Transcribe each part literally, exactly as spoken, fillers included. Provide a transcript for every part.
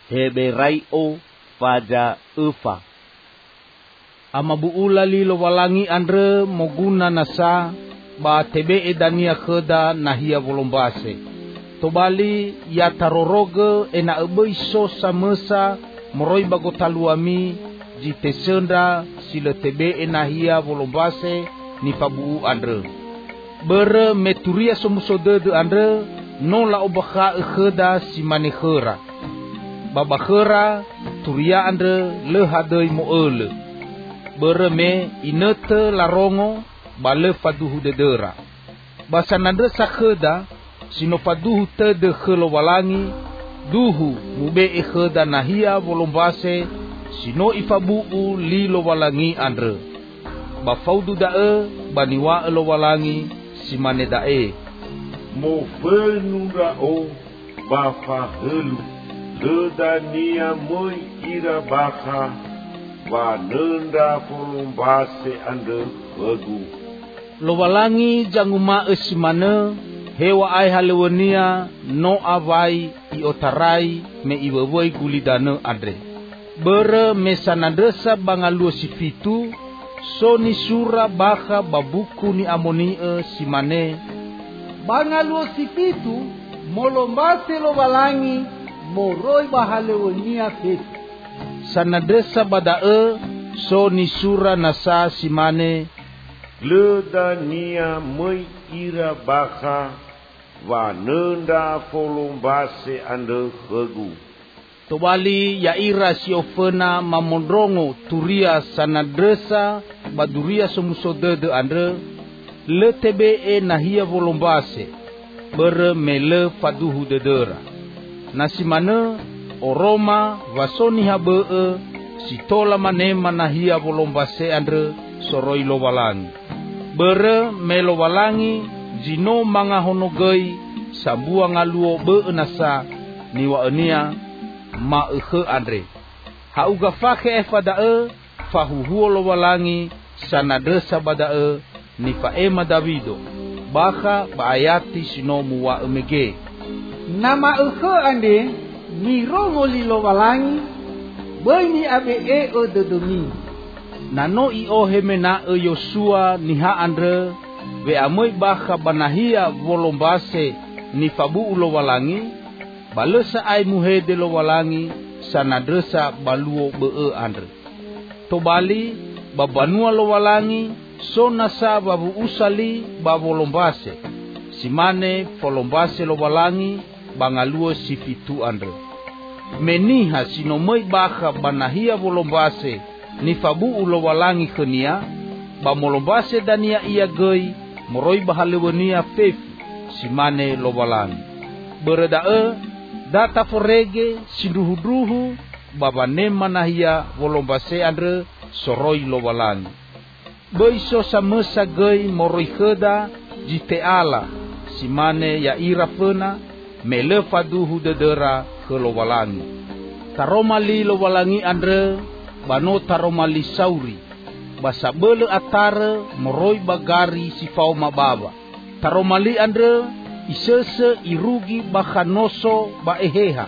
heberai o faja ufa. Amabuula lilo walangi andre moguna nasa ba tebe edania kheda nahia volombase. Tobali ya taroroge ena ebeiso samesa moroi bagotaluami jitesenda sila tebe enahia volombase ni pabu andre. Bere meturia somusode de andre non la obakha kheda simane khera. Baba khera turia andre le hadei mo ele. Bere me inete larongo bale faduhu dedera. Basa nande sakheda sino faduhu te de khelo walangi duhu mube e kheda nahia volombase sino ifabu lilo walangi andre. Ba faudu dae baniwa elo walangi simane dae. Mo fenura o ba fa helu le dania moi ira baka wa nenda volombase andre khegu. Lo walangi janguma esimane hewa ai halewania no avai i otarai me iwewoi gulidane andre. Bere mesanadesa bangaluo sifitu so ni sura baka babuku ni amonie simane. Bangaluo sifitu molombase lo walangi moroi bahalewania fetu. Sanadesa badae so ni sura nasa simane. Le dania moi ira baka wa nenda volombase ande khegu. Tobali ya ira si ofena mamondrongo turia sanadresa baduria somusode de andre le tebe nahia volombase bere mele faduhu dedera. Nasimane oroma vasoni habe sitola manema nahia volombase andre soroi lo walangi. Bere melo walangi jino manga honogei sambua ngaluo be nasa niwa enia ma ekhe andre. Hauga fake efadae fahuhuo lo walangi sanadesa badae ni faema Davido baka baayati sino muwa emege. Nama ekhe ande ni rongo lilo walangi bani abe e o dodomi. Nano i ohemena e Yosua niha andre ve amoi baka banahia volombase ni fabu ulo walangi balesa ai muhede lo walangi sanadresa baluo be andre. Tobali babanua lo walangi so nasa babu usali bavolombase simane volombase lo walangi bangaluo sifitu andre. Meniha sinomoi baka banahia volombase ni fabu ulo walangi khenia ba molombase dania ia gei moroi bahalewania fefu simane lo walangi. Beredae data forege sinduhudruhu baba nema nahia volombase andre soroi lo walangi. Beiso samesa gei moroi kheda jiteala simane ya ira fena mele faduhu dedera khelo walangi. Taromali lo walangi andre bano taromali sauri basabele atare moroi bagari sifau mababa. Taromali andre isese irugi bakanoso baeheha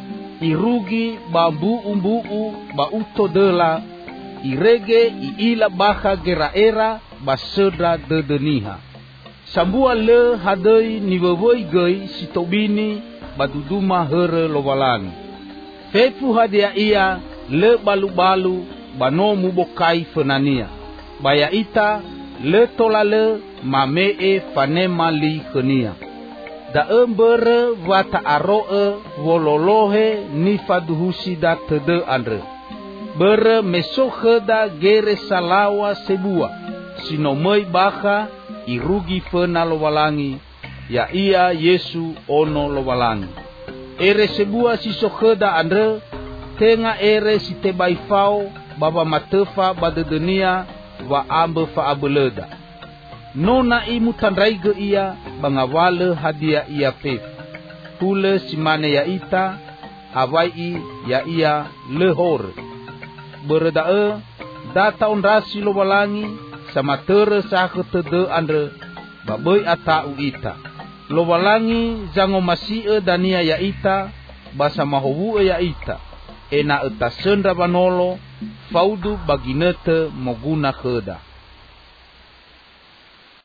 irugi bambu umbuu ba utodela irege iila baka geraera basedra dedeniha. Sambua le hadei niwewoi gei sitobini baduduma here lo walangi. Fefu hadia ia le balu-balu bano mubokai fenania. Baya ita le tolale mamee fanema li khenia. Da embere wata aroe wololohe ni faduhusi da tede andre. Bere mesokheda gere salawa sebua sinomoi baka irugi fena lo walangi ya ia Yesu ono lo walangi. Ere sebua sisokheda andre tenga ere si tebaifao baba matefa badedenia wa ambe fa abeleda. Nona imu tandraige ia bangawale hadia ia pef. Hule simane ya ita awai ya ia lehor. Beredae data onrasi lo walangi sama tere sakhe tede andre baboi ata uita. Lo walangi zango masie dania ya ita basa mahowu ya ita. ena eta sendra banolo faudu baginete moguna kheda.